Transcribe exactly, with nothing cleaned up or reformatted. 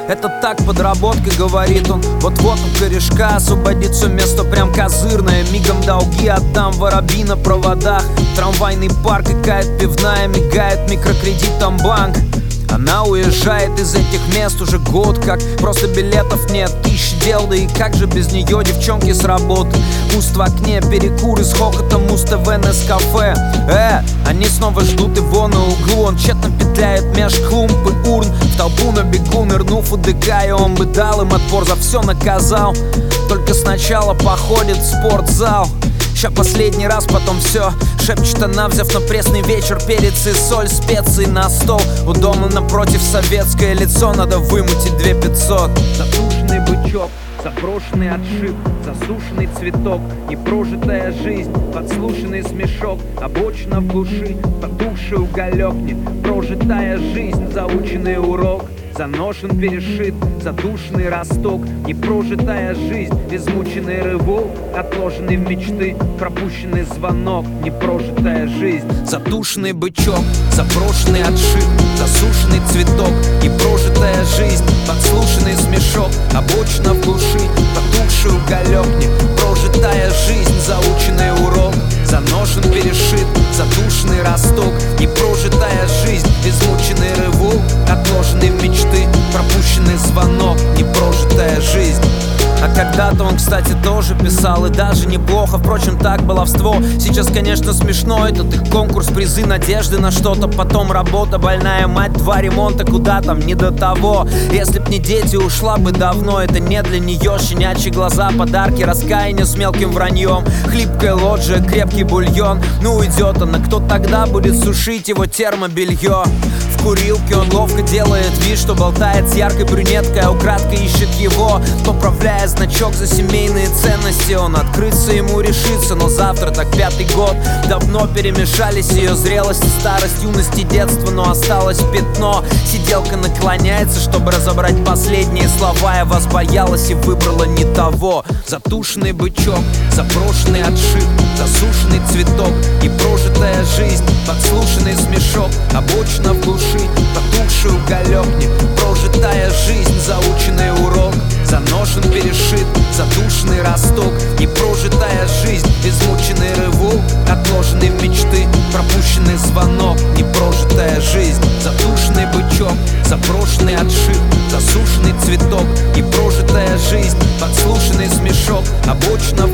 Это так, подработка, говорит он. Вот-вот у корешка освободит все место прям козырное. Мигом долги отдам, воробьи на проводах. Трамвайный парк, и кает пивная, мигает микрокредитом банк. Она уезжает из этих мест уже год как. Просто билетов нет, тысячи дел, да и как же без нее, девчонки с работы. Пуст в окне, перекуры с хохотом, Муз-ТВ, Нескафе. Э, они снова ждут его на углу. Он тщетно петляет меж клумб и урн. В толпу на бегу нырнув у ДК, и он бы дал им отпор, за все наказал. Только сначала походит в спортзал. Ща последний раз, потом все. Шепчет она, взяв на пресный вечер перец и соль, специи на стол. У дома напротив советское лицо, надо вымутить две пятьсот. Затушенный бычок, заброшенный отшиб, засушенный цветок, непрожитая жизнь, подслушанный смешок, обочина в глуши, потухший уголек, непрожитая жизнь, заученный урок. Заношен, перешит, задушенный росток, непрожитая жизнь, измученный рывок, отложенный в мечты, пропущенный звонок, непрожитая жизнь. Затушенный бычок, заброшенный отшиб, засушенный цветок, непрожитая жизнь, подслушанный смешок, обочина в глуши, потухший уголек, непрожитая жизнь, заученный урок. Заношен, перешит, задушенный росток, непрожитая жизнь, измученный рывок, отложенный в мечты, пропущенный звонок, непрожитая жизнь. А когда-то он, кстати, тоже писал, и даже неплохо, впрочем, так баловство. Сейчас, конечно, смешно, этот их конкурс, призы, надежды на что-то. Потом работа, больная мать, два ремонта, куда там, не до того. Если б не дети, ушла бы давно. Это не для нее, щенячьи глаза, подарки, раскаяние с мелким враньем. Хлипкая лоджия, крепкий бульон. Ну уйдет она, кто тогда будет сушить его термобелье? В курилке он ловко делает вид, что болтает с яркой брюнеткой, а украдкой ищет его, поправляя значок за семейные ценности. Он открыться ему решится, но завтра так пятый год. Давно перемешались ее зрелость и старость, юность и детство, но осталось пятно. Сиделка наклоняется, чтобы разобрать последние слова. Я вас боялась и выбрала не того. Затушенный бычок, заброшенный отшиб, засушенный цветок, непрожитая жизнь, подслушанный смешок, обочина в глуши, потухший уголек, непрожитая жизнь, заученный урок. Заношен, перешит, задушенный росток, непрожитая жизнь, измученный рывок, отложенный в мечты, пропущенный звонок, непрожитая жизнь. Затушенный бычок, заброшенный отшиб, засушенный цветок, непрожитая жизнь, подслушанный смешок, обочина